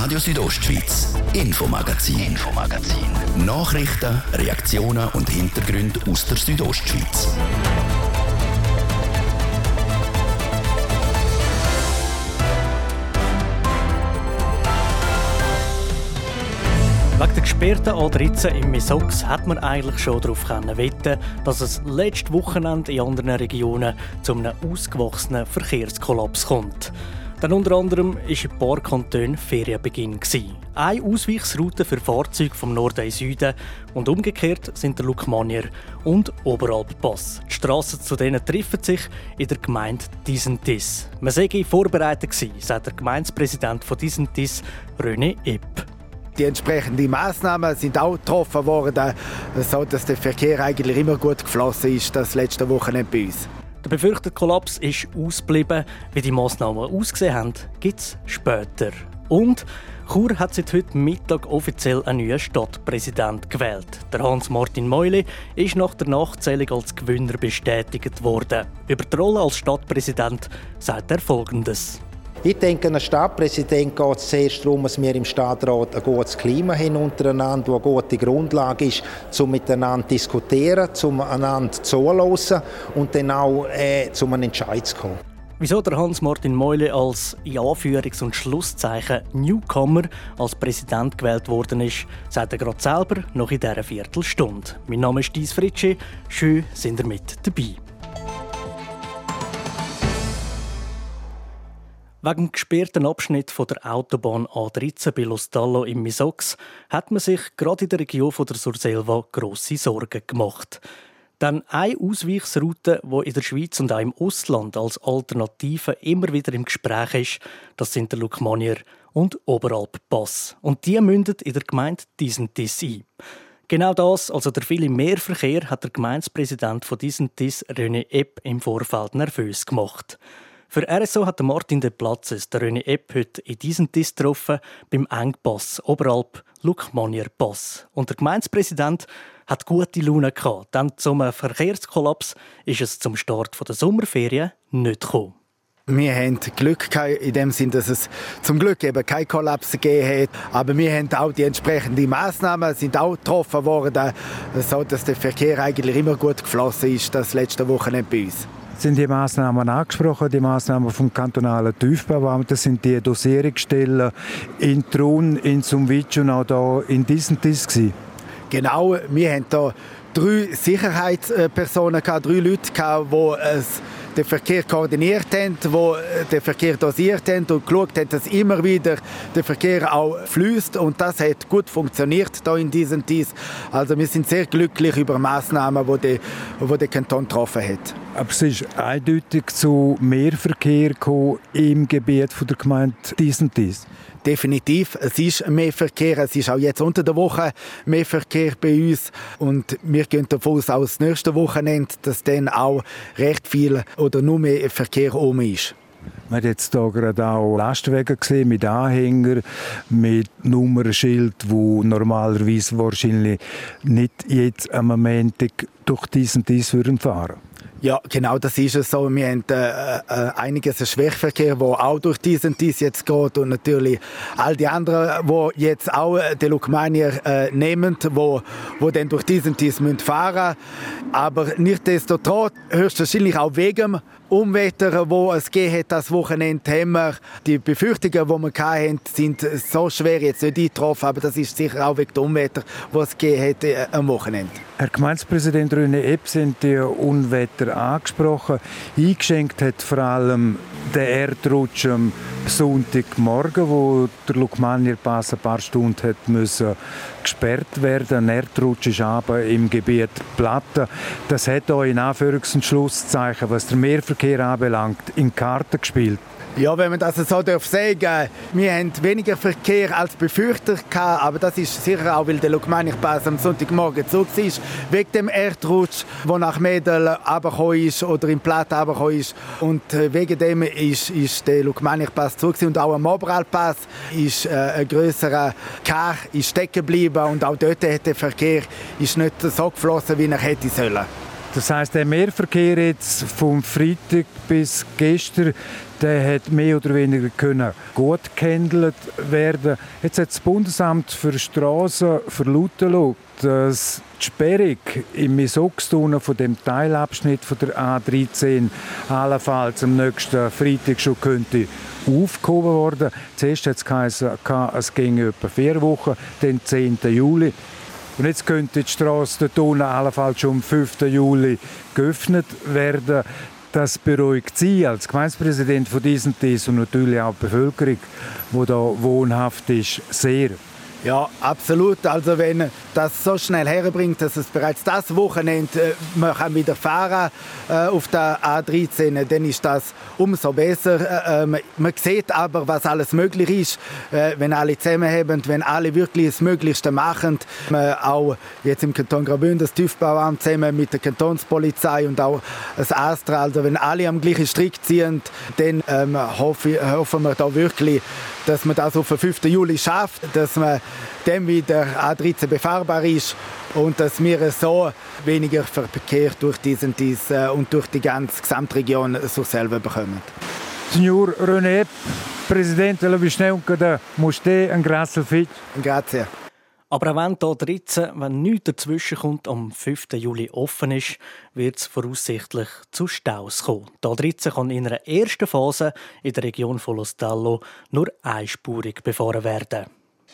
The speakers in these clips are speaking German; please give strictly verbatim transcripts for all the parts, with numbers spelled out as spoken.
Radio Südostschweiz, Infomagazin. Infomagazin. Nachrichten, Reaktionen und Hintergründe aus der Südostschweiz. Wegen der gesperrten A dreizehn im Misox hat man eigentlich schon darauf wetten, dass es letztes Wochenende in anderen Regionen zu einem ausgewachsenen Verkehrskollaps kommt. Denn unter anderem war in ein paar Kantonen Ferienbeginn. Eine Ausweichsroute für Fahrzeuge vom Norden in Süden und umgekehrt sind der Lukmanier und Oberalppass. Die Strassen zu denen treffen sich in der Gemeinde Disentis. Man sei vorbereitet gewesen, sagt der Gemeindepräsident von Disentis, René Epp. Die entsprechenden Massnahmen sind auch getroffen worden, sodass der Verkehr eigentlich immer gut geflossen ist, das letzte Wochenende bei uns. Der befürchtete Kollaps ist ausgeblieben. Wie die Massnahmen ausgesehen haben, gibt es später. Und Chur hat seit heute Mittag offiziell einen neuen Stadtpräsident gewählt. Der Hans-Martin Meuli ist nach der Nachzählung als Gewinner bestätigt worden. Über die Rolle als Stadtpräsident sagt er Folgendes. Ich denke, als Stadtpräsident geht es zuerst darum, dass wir im Stadtrat ein gutes Klima haben untereinander, das eine gute Grundlage ist, um miteinander zu diskutieren, um einander zuzuhören und dann auch äh, zu einem Entscheid zu kommen. Wieso der Hans-Martin Meuli als in Anführungs- und Schlusszeichen Newcomer als Präsident gewählt worden ist, sagt er gerade selber noch in dieser Viertelstunde. Mein Name ist Dies Fritschi. Schön, sind ihr mit dabei. Wegen dem gesperrten Abschnitt von der Autobahn A dreizehn bei Lostallo im Misox hat man sich gerade in der Region von der Surselva grosse Sorgen gemacht. Denn eine Ausweichsroute, die in der Schweiz und auch im Ausland als Alternative immer wieder im Gespräch ist, das sind der Lukmanier und Oberalppass. Und die mündet in der Gemeinde Disentis ein. Genau das, also der viele Mehrverkehr, hat der Gemeindepräsident von Disentis, René Epp, im Vorfeld nervös gemacht. Für R S O hat Martin de Platzes der René Epp heute in Disentis getroffen, beim Engpass Oberalp Lukmanier Pass. Und der Gemeindepräsident hat gute Laune gehabt, denn zum Verkehrskollaps ist es zum Start der Sommerferien nicht gekommen. Wir haben Glück in dem Sinn, dass es zum Glück eben keinen Kollaps gegeben hat. Aber wir haben auch die entsprechenden Massnahmen sind auch getroffen worden, sodass der Verkehr eigentlich immer gut geflossen ist, das letzte Wochenende bei uns. Sind die Massnahmen angesprochen, die Massnahmen vom kantonalen Tiefbauamt, das sind die Dosierungsstellen in Trun, in Sumwitsch und auch hier in Disentis gewesen? Genau, wir haben hier drei Sicherheitspersonen, drei Leute, die den Verkehr koordiniert haben, die den Verkehr dosiert haben und geschaut haben, dass immer wieder der Verkehr auch fließt. Und das hat gut funktioniert hier in Disentis. Also wir sind sehr glücklich über Massnahmen, die der, die der Kanton getroffen hat. Aber es ist eindeutig zu mehr Verkehr gekommen im Gebiet der Gemeinde Disentis. Definitiv, es ist mehr Verkehr, es ist auch jetzt unter der Woche mehr Verkehr bei uns und wir gehen davon aus, auch das nächste Wochenende, dass dann auch recht viel oder nur mehr Verkehr um ist. Man hat jetzt hier gerade auch Lastwagen gesehen mit Anhänger, mit Nummernschild, wo normalerweise wahrscheinlich nicht jetzt am Montag durch Disentis fahren würden. Ja, genau, das ist es so. Wir haben äh, äh, einiges Schwerverkehr, der auch durch Disentis jetzt geht und natürlich all die anderen, die jetzt auch den Lukmanier äh, nehmen, wo, wo dann durch Disentis fahren müssen. Aber nichtsdestotrotz, höchstwahrscheinlich auch wegen Unwetter, wo es gegeben hat, das Wochenende haben wir. Die Befürchtungen, die wir hatten, sind so schwer jetzt nicht eingetroffen, aber das ist sicher auch wegen der Unwetter, die es gegeben hat äh, am Wochenende. Herr Gemeindepräsident René Epp, sind die Unwetter angesprochen. Eingeschenkt hat vor allem der Erdrutsch am Sonntagmorgen, wo der Lukmanier Pass ein paar Stunden hat müssen gesperrt werden. Ein Erdrutsch ist aber im Gebiet Platte. Das hat auch in Anführungs- und Schlusszeichen, was den Mehrverkehr anbelangt, in Karten gespielt. Ja, wenn man das so sagen darf, wir haben weniger Verkehr als befürchtet, aber das ist sicher auch, weil der Lukmanier-Pass am Sonntagmorgen zurück ist, wegen dem Erdrutsch, der nach Mädel runtergekommen ist oder in Platte runtergekommen ist. Und wegen dem ist, ist der Lukmanier-Pass zurück und auch am Oberalppass ist äh, ein grösserer Kar stecken geblieben und auch dort hat der Verkehr ist nicht so geflossen, wie er hätte sollen. Das heisst, der Mehrverkehr jetzt vom Freitag bis gestern, der hat mehr oder weniger können gut gehandelt werden. Jetzt hat das Bundesamt für Strassen verlauten, dass die Sperrung im Misox-Tunnel von dem Teilabschnitt von der A dreizehn allenfalls am nächsten Freitag schon könnte aufgehoben werden. Zuerst hat es geheißen, es ginge etwa vier Wochen, dann zehnten Juli. Und jetzt könnte die Strasse, der Tunnel allenfalls schon am fünften Juli geöffnet werden. Das beruhigt Sie als Gemeindepräsident von Disentis und natürlich auch die Bevölkerung, die hier wohnhaft ist, sehr. Ja, absolut. Also wenn das so schnell herbringt, dass es bereits das Wochenende äh, man kann wieder fahren äh, auf der A dreizehn, dann ist das umso besser. Äh, äh, man sieht aber, was alles möglich ist, äh, wenn alle zusammenhaben, wenn alle wirklich das Möglichste machen. Äh, auch jetzt im Kanton Graubünden das Tiefbauamt zusammen mit der Kantonspolizei und auch das Astra. Also wenn alle am gleichen Strick ziehen, dann ähm, hoffen, hoffen wir da wirklich, dass man das auf den fünften Juli schafft, dass man dann wieder A dreizehn befahrbar ist und dass wir so weniger Verkehr durch diesen dies, äh, und durch die ganze Gesamtregion so selber bekommen. Signor René Epp, Präsident della Vischnaunca de Moste, ein Grazie Fitch. Grazie. Aber auch wenn die A dreizehn, wenn nichts dazwischen kommt, am fünften Juli offen ist, wird es voraussichtlich zu Staus kommen. Die A dreizehn kann in einer ersten Phase in der Region von Lostallo nur einspurig befahren werden.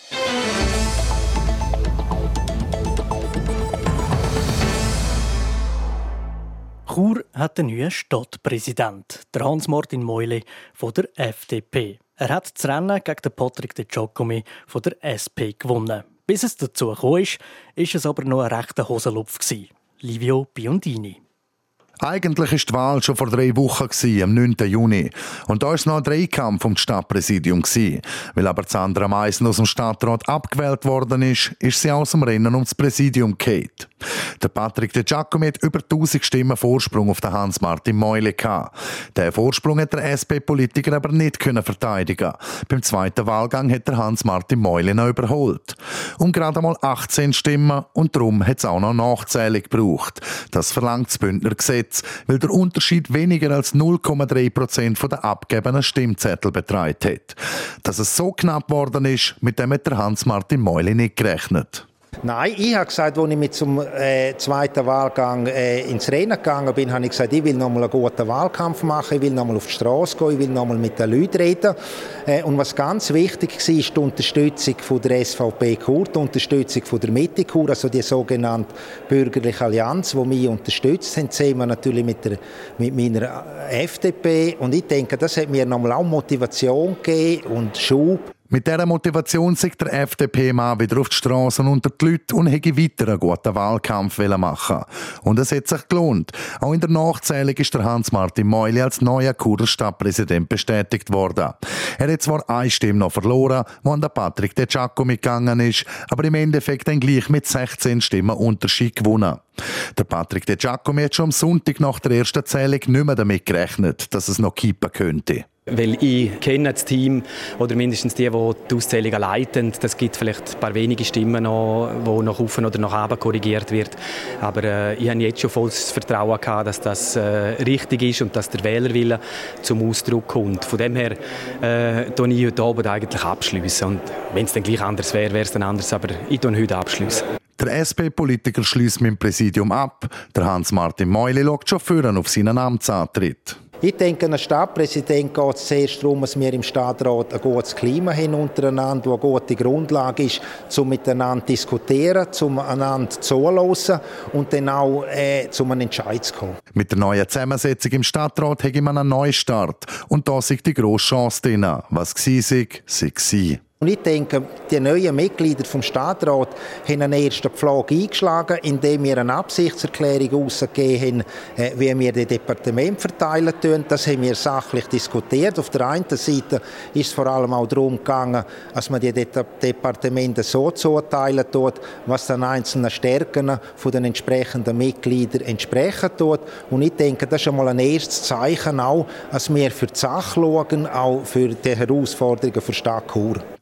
Chur hat einen neuen Stadtpräsident, der Hans-Martin Meuli von der F D P. Er hat das Rennen gegen den Patrick De Giacomi von der S P gewonnen. Bis es dazu kam, war es aber noch ein rechter Hosenlupf. Livio Biondini. Eigentlich war die Wahl schon vor drei Wochen, am neunten Juni. Und da war es noch ein Dreikampf um das Stadtpräsidium. Weil aber Sandra Meissen aus dem Stadtrat abgewählt worden ist, ist sie aus dem Rennen um das Präsidium gefallen. Der Patrick De Giacomi hat über tausend Stimmen Vorsprung auf den Hans-Martin Meuli gehabt. Den Vorsprung hat der S P-Politiker aber nicht verteidigen. Beim zweiten Wahlgang hat der Hans-Martin Meuli noch überholt. Um gerade einmal achtzehn Stimmen und darum hat es auch noch Nachzählung gebraucht. Das verlangt das Bündner Gesetz, weil der Unterschied weniger als null Komma drei Prozent der abgegebenen Stimmzettel beträgt hat. Dass es so knapp geworden ist, mit dem hat der Hans-Martin Meuli nicht gerechnet. Nein, ich habe gesagt, als ich mit zum äh, zweiten Wahlgang äh, ins Rennen gegangen bin, habe ich gesagt, ich will noch mal einen guten Wahlkampf machen, ich will noch mal auf die Straße gehen, ich will noch mal mit den Leuten reden. Äh, und was ganz wichtig war, ist die Unterstützung von der S V P Chur, die Unterstützung von der Mitte Chur, also die sogenannte bürgerliche Allianz, die mich unterstützt haben, zusammen natürlich mit, der, mit meiner F D P. Und ich denke, das hat mir noch mal auch Motivation gegeben und Schub. Mit dieser Motivation sich der F D P-Mann wieder auf die Straßen unter die Leute und hätte weiter einen guten Wahlkampf machen. Und es hat sich gelohnt. Auch in der Nachzählung ist der Hans-Martin Meuli als neuer Churer Stadtpräsident bestätigt worden. Er hat zwar eine Stimme noch verloren, die an den Patrick De Giacomi gegangen ist, aber im Endeffekt dann gleich mit sechzehn Stimmen Unterschied gewonnen. Der Patrick De Giacomi hat schon am Sonntag nach der ersten Zählung nicht mehr damit gerechnet, dass es noch kippen könnte. Weil ich kenne das Team, oder mindestens die, die die Auszählungen leiten. Das gibt vielleicht ein paar wenige Stimmen noch, die nach oben oder nach unten korrigiert wird. Aber äh, ich habe jetzt schon volles Vertrauen gehabt, dass das äh, richtig ist und dass der Wählerwille zum Ausdruck kommt. Von dem her äh, tue ich heute Abend eigentlich abschliessen. Und wenn es dann gleich anders wäre, wäre es dann anders. Aber ich tue heute abschliessen. Der S P-Politiker schließt mit dem Präsidium ab. Der Hans-Martin Meuli schaut schon vorne auf seinen Amtsantritt. Ich denke, als Stadtpräsident geht es zuerst darum, dass wir im Stadtrat ein gutes Klima haben untereinander, das eine gute Grundlage ist, um miteinander zu diskutieren, um einander zuzuhören und dann auch äh, zu einem Entscheid zu kommen. Mit der neuen Zusammensetzung im Stadtrat hätte man einen Neustart. Und da ist die grosse Chance drin. Was war, sei, sei. Und ich denke, die neuen Mitglieder vom Stadtrat haben einen ersten Pflag eingeschlagen, indem wir eine Absichtserklärung herausgegeben haben, wie wir das Departement verteilen tun. Das haben wir sachlich diskutiert. Auf der einen Seite ist es vor allem auch darum gegangen, dass man die Departemente so zuteilen tut, was den einzelnen Stärken von den entsprechenden Mitgliedern entsprechen tut. Und ich denke, das ist einmal ein erstes Zeichen auch, dass wir für die Sache schauen, auch für die Herausforderungen für Stadt Chur.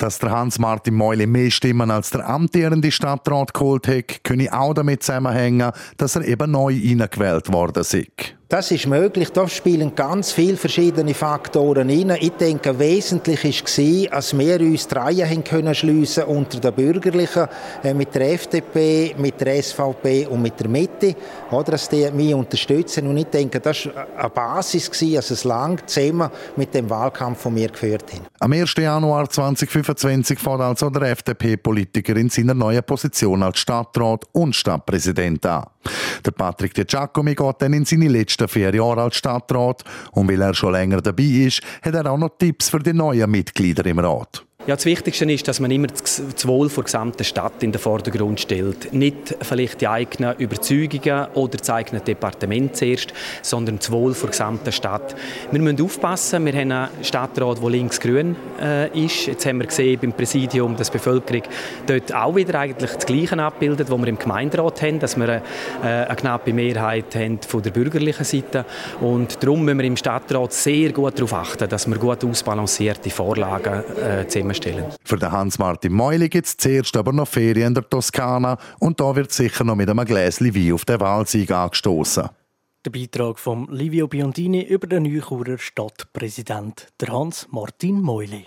Dass der Hans-Martin Meuli mehr Stimmen als der amtierende Stadtrat geholt hat, könne auch damit zusammenhängen, dass er eben neu reingewählt worden ist. Das ist möglich. Da spielen ganz viele verschiedene Faktoren rein. Ich denke, wesentlich war, dass wir uns die Reihe haben können schliessen unter den Bürgerlichen, äh, mit der F D P, mit der S V P und mit der Mitte, oder, dass die mich unterstützen. Und ich denke, das war eine Basis, dass es lang zusammen mit dem Wahlkampf, den wir geführt haben. Am ersten Januar zweitausendfünfundzwanzig fängt also der F D P-Politiker in seiner neuen Position als Stadtrat und Stadtpräsident an. Der Patrick De Giacomi geht dann in seine letzten vier Jahre als Stadtrat und weil er schon länger dabei ist, hat er auch noch Tipps für die neuen Mitglieder im Rat. Ja, das Wichtigste ist, dass man immer das Wohl der gesamten Stadt in den Vordergrund stellt. Nicht vielleicht die eigenen Überzeugungen oder das eigene Departement zuerst, sondern das Wohl der gesamten Stadt. Wir müssen aufpassen, wir haben einen Stadtrat, der links-grün äh, ist. Jetzt haben wir gesehen beim Präsidium, dass die Bevölkerung dort auch wieder eigentlich das Gleiche abbildet, was wir im Gemeinderat haben, dass wir eine, äh, eine knappe Mehrheit haben von der bürgerlichen Seite. Und darum müssen wir im Stadtrat sehr gut darauf achten, dass wir gut ausbalancierte Vorlagen äh, zusammenstellen. Für den Hans-Martin Meuli gibt es zuerst aber noch Ferien in der Toskana und da wird sicher noch mit einem Gläschen Wein auf den Wahlsieg angestoßen. Der Beitrag von Livio Biondini über den Neuchurer Stadtpräsident, der Hans-Martin Meuli.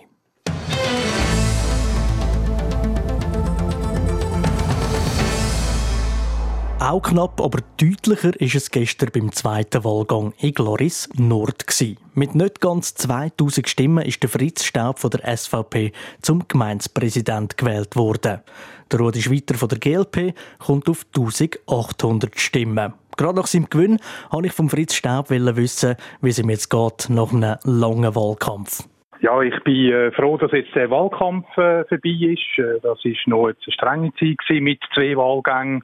Auch knapp, aber deutlicher ist es gestern beim zweiten Wahlgang in Gloris Nord gewesen. Mit nicht ganz zweitausend Stimmen ist der Fritz Staub von der S V P zum Gemeindepräsident gewählt worden. Der Rudi Schweiter von der G L P kommt auf eintausendachthundert Stimmen. Gerade nach seinem Gewinn wollte ich von Fritz Staub wissen, wie es ihm jetzt geht nach einem langen Wahlkampf. Ja, ich bin äh, froh, dass jetzt der Wahlkampf äh, vorbei ist. Äh, das war noch eine strenge Zeit gewesen mit zwei Wahlgängen.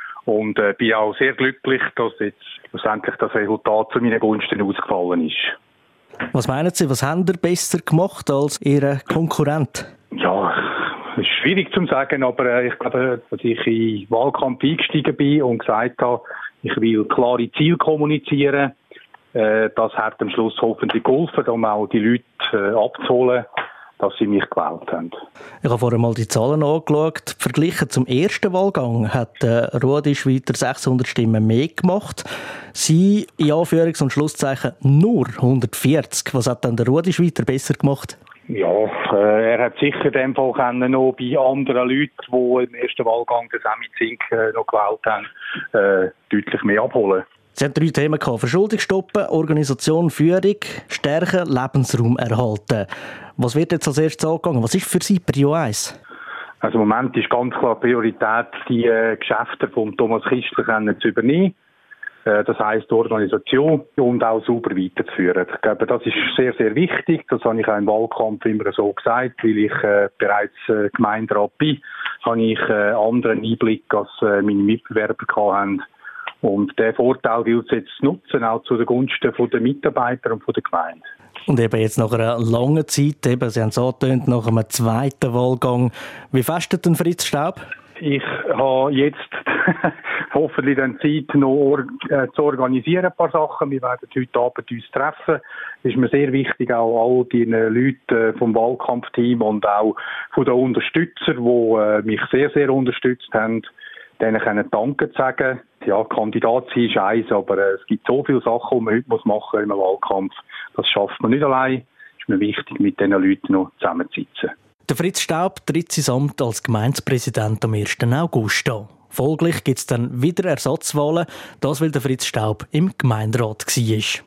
Und äh, bin auch sehr glücklich, dass jetzt schlussendlich das Resultat zu meinen Gunsten ausgefallen ist. Was meinen Sie, was haben Sie besser gemacht als Ihr Konkurrent? Ja, es ist schwierig zu sagen, aber äh, ich glaube, dass ich in den Wahlkampf eingestiegen bin und gesagt habe, ich will klare Ziele kommunizieren. Äh, das hat am Schluss hoffentlich geholfen, um auch die Leute äh, abzuholen, dass sie mich gewählt haben. Ich habe vorher mal die Zahlen angeschaut. Verglichen zum ersten Wahlgang hat äh, Rudi Schweiter sechshundert Stimmen mehr gemacht. Sie, in Anführungs- und Schlusszeichen, nur hundertvierzig. Was hat dann der Rudi Schweiter besser gemacht? Ja, äh, er hat sicher in dem Fall können noch bei anderen Leuten, die im ersten Wahlgang den Semizink äh, noch gewählt haben, äh, deutlich mehr abholen. Sie haben drei Themen gehabt: Verschuldung stoppen, Organisation, Führung, stärken, Lebensraum erhalten. Was wird jetzt als erstes angegangen? Was ist für Sie Prio eins? Also im Moment ist ganz klar Priorität, die äh, Geschäfte von Thomas Kistler zu übernehmen. Äh, das heisst, die Organisation und auch sauber weiterzuführen. Ich glaube, das ist sehr, sehr wichtig. Das habe ich auch im Wahlkampf immer so gesagt, weil ich äh, bereits äh, Gemeinderat bin, habe ich äh, anderen Einblick, als äh, meine Mitbewerber hatten. Und diesen Vorteil gilt es jetzt zu nutzen, auch zu den Gunsten der Mitarbeiter und der Gemeinde. Und eben jetzt nach einer langen Zeit, eben, Sie haben es angetönt, nach einem zweiten Wahlgang. Wie festet denn Fritz Staub? Ich habe jetzt hoffentlich dann Zeit, noch or- äh, zu organisieren, ein paar Sachen. Wir werden heute Abend uns treffen. Es ist mir sehr wichtig, auch all die Leute vom Wahlkampfteam und auch von den Unterstützern, die äh, mich sehr, sehr unterstützt haben, denen können Danke sagen. Ja, Kandidat sein ist eins, aber äh, es gibt so viele Sachen, die man heute machen muss im Wahlkampf. Das schafft man nicht allein. Es ist mir wichtig, mit diesen Leuten noch zusammenzusitzen. Der Fritz Staub tritt sein Amt als Gemeindepräsident am ersten August an. Folglich gibt es dann wieder Ersatzwahlen, das weil der Fritz Staub im Gemeinderat war.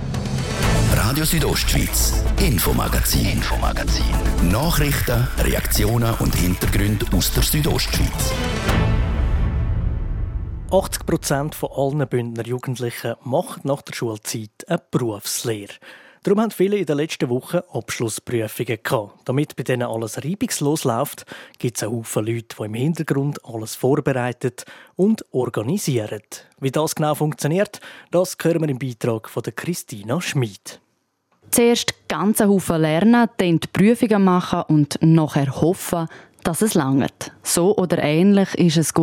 Radio Südostschweiz, Infomagazin, Infomagazin. Nachrichten, Reaktionen und Hintergründe aus der Südostschweiz. achtzig Prozent von allen Bündner Jugendlichen machen nach der Schulzeit eine Berufslehre. Darum haben viele in den letzten Wochen Abschlussprüfungen gehabt. Damit bei denen alles reibungslos läuft, gibt es einen Haufen Leute, die im Hintergrund alles vorbereiten und organisieren. Wie das genau funktioniert, das hören wir im Beitrag von Christina Schmid. Zuerst ganz einen Haufen lernen, dann die Prüfungen machen und nachher hoffen, dass es langt. So oder ähnlich ist es gut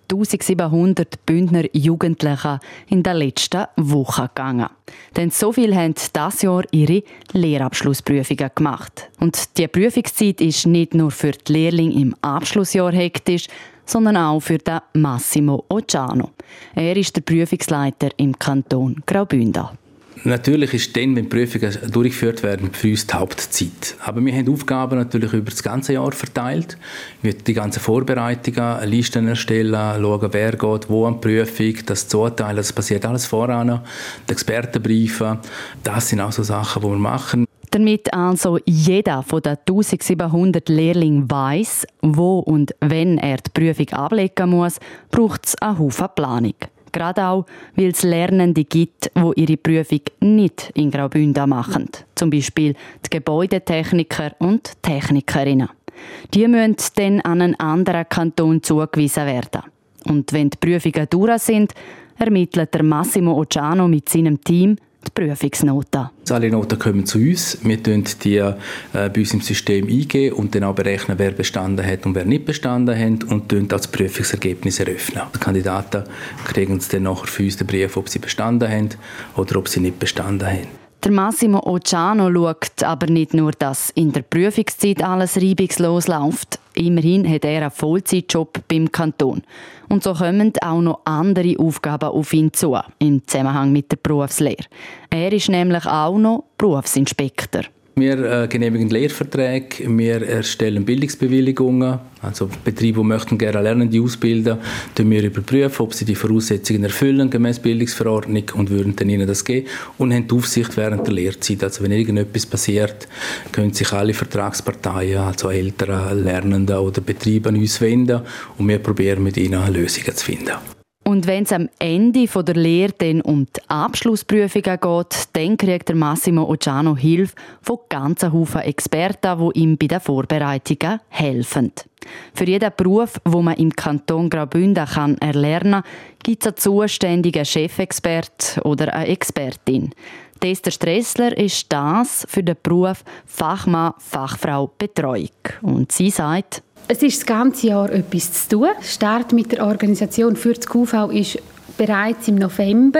eintausendsiebenhundert Bündner Jugendlichen in der letzten Woche gegangen. Denn so viele haben dieses Jahr ihre Lehrabschlussprüfungen gemacht. Und die Prüfungszeit ist nicht nur für die Lehrlinge im Abschlussjahr hektisch, sondern auch für den Massimo Ogiano. Er ist der Prüfungsleiter im Kanton Graubünden. Natürlich ist dann, wenn die Prüfungen durchgeführt werden, für uns die Hauptzeit. Aber wir haben Aufgaben natürlich über das ganze Jahr verteilt. Wir die ganzen Vorbereitungen, Listen erstellen, schauen, wer geht, wo an die Prüfung, das zuteilen, das passiert alles voran. Die Expertenbriefe, das sind auch so Sachen, die wir machen. Damit also jeder von den eintausendsiebenhundert Lehrlingen weiss, wo und wenn er die Prüfung ablegen muss, braucht es einen Haufen Planung. Gerade auch, weil es Lernende gibt, die ihre Prüfung nicht in Graubünden machen. Zum Beispiel die Gebäudetechniker und Technikerinnen. Die müssen dann an einen anderen Kanton zugewiesen werden. Und wenn die Prüfungen durch sind, ermittelt der Massimo Ogiano mit seinem Team die Prüfungsnoten. Alle Noten kommen zu uns. Wir tun die äh, bei uns im System eingeben und dann auch berechnen, wer bestanden hat und wer nicht bestanden hat und tun das Prüfungsergebnis eröffnen. Die Kandidaten kriegen dann nachher für uns den Brief, ob sie bestanden haben oder ob sie nicht bestanden haben. Der Massimo Ogiano schaut aber nicht nur, dass in der Prüfungszeit alles reibungslos läuft. Immerhin hat er einen Vollzeitjob beim Kanton. Und so kommen auch noch andere Aufgaben auf ihn zu, im Zusammenhang mit der Berufslehre. Er ist nämlich auch noch Berufsinspektor. Wir äh, genehmigen Lehrverträge, wir erstellen Bildungsbewilligungen. Also Betriebe, die möchten gerne Lernende ausbilden, müssen wir überprüfen, ob sie die Voraussetzungen erfüllen, gemäß Bildungsverordnung, und würden dann ihnen das geben. Und haben die Aufsicht während der Lehrzeit. Also wenn irgendetwas passiert, können sich alle Vertragsparteien, also Eltern, Lernende oder Betriebe, an uns wenden und wir probieren mit ihnen Lösungen zu finden. Und wenn es am Ende der Lehre dann um die Abschlussprüfungen geht, dann kriegt der Massimo Ogiano Hilfe von ganzen Haufen Experten, die ihm bei den Vorbereitungen helfen. Für jeden Beruf, den man im Kanton Graubünden kann erlernen kann, gibt es einen zuständigen Chefexpert oder eine Expertin. Esther Stressler ist das für den Beruf Fachmann, Fachfrau Betreuung. Und sie sagt: Es ist das ganze Jahr etwas zu tun. Der Start mit der Organisation für das Q V ist bereits im November.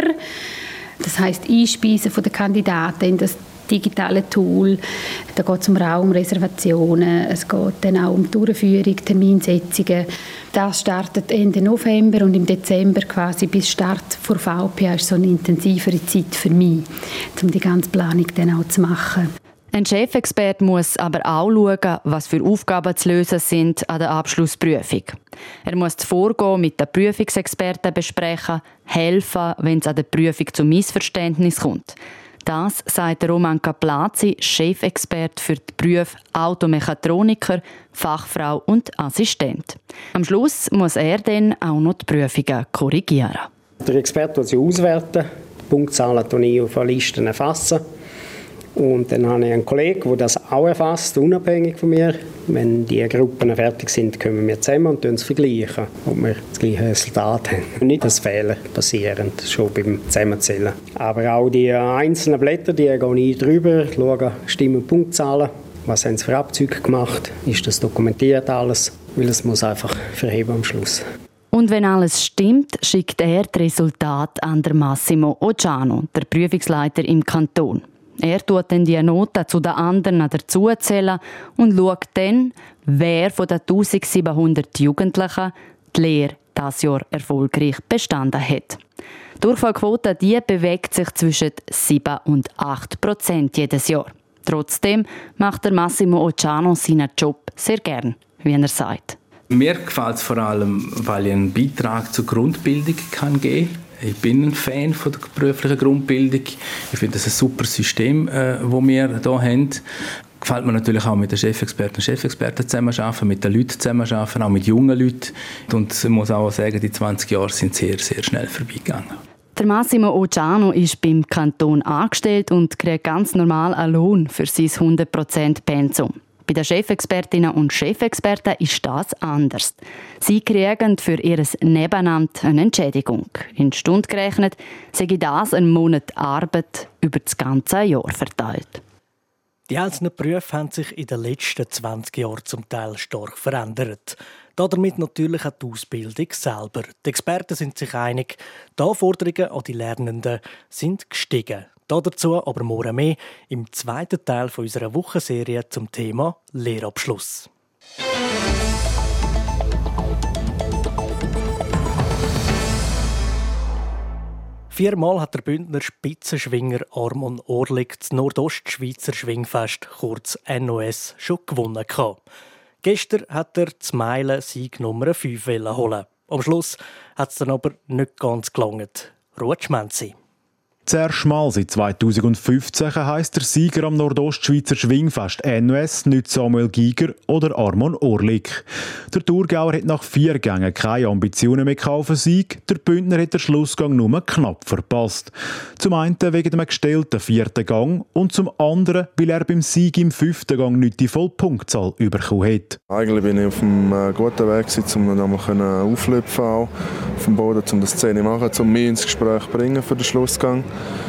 Das heisst, Einspeisen der Kandidaten in das digitale Tool. Da geht es um Raumreservationen, es geht dann auch um die Durchführung, Terminsetzungen. Das startet Ende November und im Dezember quasi bis Start vor V P A ist so eine intensivere Zeit für mich, um die ganze Planung dann auch zu machen. Ein Chefexperte muss aber auch schauen, was für Aufgaben zu lösen sind an der Abschlussprüfung. Er muss das Vorgehen mit den Prüfungsexperten besprechen, helfen, wenn es an der Prüfung zu Missverständnis kommt. Das sagt Roman Caplazzi, Chefexperte für die Berufe Automechatroniker, Fachfrau und Assistent. Am Schluss muss er dann auch noch die Prüfungen korrigieren. Der Experte wird sie auswerten, die Punktzahlen ich auf Listen erfassen. Und dann habe ich einen Kollegen, der das auch erfasst, unabhängig von mir. Wenn die Gruppen fertig sind, kommen wir zusammen und es vergleichen, ob wir das gleiche Resultat haben. Nicht, dass Fehler passieren, schon beim Zusammenzählen. Aber auch die einzelnen Blätter, die gehe ich drüber, schaue Stimm- und Punktzahlen. Was haben sie für Abzüge gemacht? Ist das dokumentiert alles? Weil es muss einfach verheben am Schluss. Und wenn alles stimmt, schickt er das Resultat an den Massimo Ogiano, der Prüfungsleiter im Kanton. Er tut dann die Noten zu den anderen dazuzählen und schaut dann, wer von den eintausendsiebenhundert Jugendlichen die Lehre dieses Jahr erfolgreich bestanden hat. Die Durchfallquote die bewegt sich zwischen sieben und acht Prozent jedes Jahr. Trotzdem macht der Massimo Ogiano seinen Job sehr gern, wie er sagt. Mir gefällt es vor allem, weil ich einen Beitrag zur Grundbildung kann geben kann. Ich bin ein Fan von der beruflichen Grundbildung. Ich finde das ein super System, das äh, wir hier haben. Gefällt mir natürlich auch mit den Chefexperten und Chefexperten zusammenarbeiten, mit den Leuten zusammenarbeiten, auch mit jungen Leuten. Und ich muss auch sagen, die zwanzig Jahre sind sehr, sehr schnell vorbeigegangen. Der Massimo Ogiano ist beim Kanton angestellt und kriegt ganz normal einen Lohn für sein hundert Prozent Pensum. Bei den Chefexpertinnen und Chefexperten ist das anders. Sie kriegen für ihr Nebenamt eine Entschädigung. In Stunden gerechnet sei das ein Monat Arbeit über das ganze Jahr verteilt. Die einzelnen Berufe haben sich in den letzten zwanzig Jahren zum Teil stark verändert. Damit natürlich auch die Ausbildung selber. Die Experten sind sich einig, die Anforderungen an die Lernenden sind gestiegen. Dazu aber morgen mehr im zweiten Teil unserer Wochenserie zum Thema Lehrabschluss. Viermal hat der Bündner Spitzenschwinger Armon Orlik das Nordostschweizer Schwingfest, kurz N O S, schon gewonnen. Gestern hat er das Meilen Sieg Nummer fünf holen. Am Schluss hat es dann aber nicht ganz gelangt. Rutschmenzi. Zuerst mal seit zweitausendfünfzehn heisst der Sieger am Nordostschweizer Schwingfest N O S nicht Samuel Giger oder Armon Orlik. Der Thurgauer hat nach vier Gängen keine Ambitionen mehr auf den Sieg. Der Bündner hat den Schlussgang nur knapp verpasst. Zum einen wegen dem gestellten vierten Gang und zum anderen, weil er beim Sieg im fünften Gang nicht die Vollpunktzahl bekommen hat. Eigentlich bin ich auf einem äh, guten Weg, um nochmal auflüpfen auf dem Boden, um das Szene zu machen, um mich ins Gespräch zu bringen für den Schlussgang.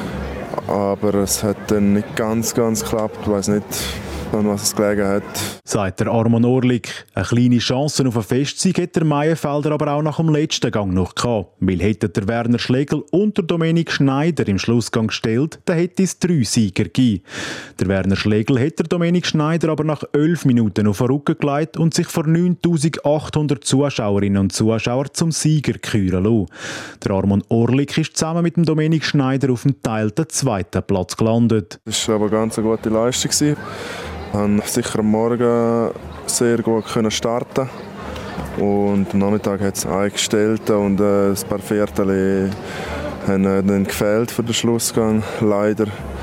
Aber es hat dann nicht ganz, ganz geklappt. Ich weiss nicht, an was es gelegen hat. Sagt der Armon Orlik. Eine kleine Chance auf einen Festsieg hat der Meienfelder aber auch nach dem letzten Gang noch gehabt. Weil hätte der Werner Schlegel und der Dominik Schneider im Schlussgang gestellt, dann hätte es drei Sieger gegeben. Der Werner Schlegel hat der Dominik Schneider aber nach elf Minuten auf den Rücken gelegt und sich vor neuntausendachthundert Zuschauerinnen und Zuschauern zum Sieger küren lassen. Der Armon Orlik ist zusammen mit dem Dominik Schneider auf dem teilten zweiten Platz gelandet. Das war aber ganz eine gute Leistung. Ich konnte sicher am Morgen sehr gut starten und am Nachmittag hat es eingestellt und äh, ein paar Viertel haben dann gefehlt für den Schlussgang, leider.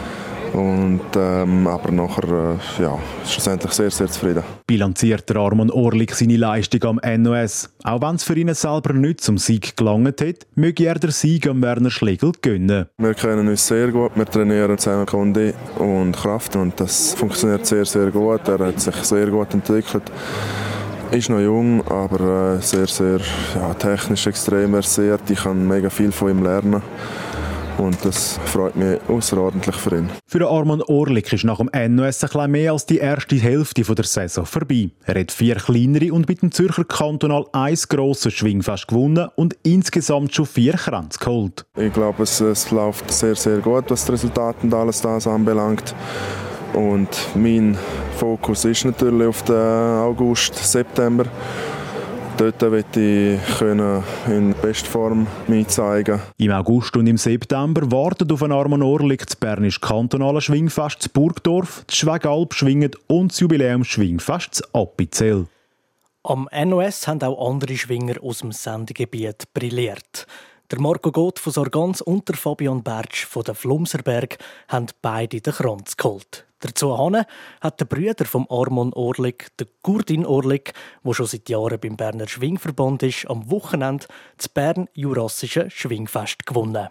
Und, ähm, aber nachher äh, ja, schlussendlich sehr, sehr zufrieden. Bilanziert der Armon Orlik seine Leistung am N O S. Auch wenn es für ihn selber nicht zum Sieg gelangt hat, möge er den Sieg am Werner Schlegel gönnen. Wir kennen uns sehr gut, wir trainieren zusammen Kondi und Kraft und das funktioniert sehr, sehr gut. Er hat sich sehr gut entwickelt. Ist noch jung, aber äh, sehr, sehr ja, technisch extrem versiert. Ich kann mega viel von ihm lernen. Und das freut mich außerordentlich für ihn. Für den Armon Orlik ist nach dem N O S ein bisschen mehr als die erste Hälfte der Saison vorbei. Er hat vier kleinere und mit dem Zürcher Kantonal ein grosses Schwingfest gewonnen und insgesamt schon vier Kränze geholt. Ich glaube, es, es läuft sehr, sehr gut, was die Resultate und alles das anbelangt. Und mein Fokus ist natürlich auf den August, September. Dort möchte ich in Bestform mich zeigen. Im August und im September wartet auf einen Armon Orlik das Bernisch Kantonale Schwingfest zu Burgdorf, das Schwegalp schwinget und das Jubiläumsschwingfest zu Appenzell. Am N O S haben auch andere Schwinger aus dem Sendegebiet brilliert. Der Marco Gott von Sargans und der Fabian Bertsch von der Flumserberg haben beide den Kranz geholt. Dazu hat der Brüder vom Armon Orlik, der Gurdin Orlik, der schon seit Jahren beim Berner Schwingverband ist, am Wochenende das Bern-Jurassische Schwingfest gewonnen.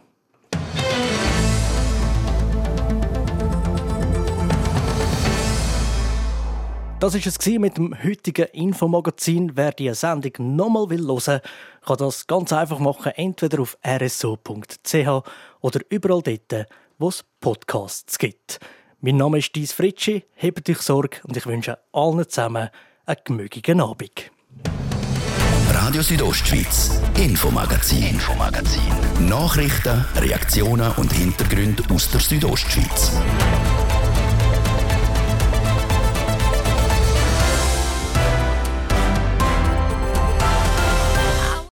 Das war es mit dem heutigen Infomagazin. Wer diese Sendung nochmal hören will, kann das ganz einfach machen, entweder auf r s o punkt c h oder überall dort, wo es Podcasts gibt. Mein Name ist Dies Fritschi, hebt euch Sorge und ich wünsche allen zusammen einen gemütlichen Abend. Radio Südostschweiz, Infomagazin. Infomagazin. Nachrichten, Reaktionen und Hintergründe aus der Südostschweiz.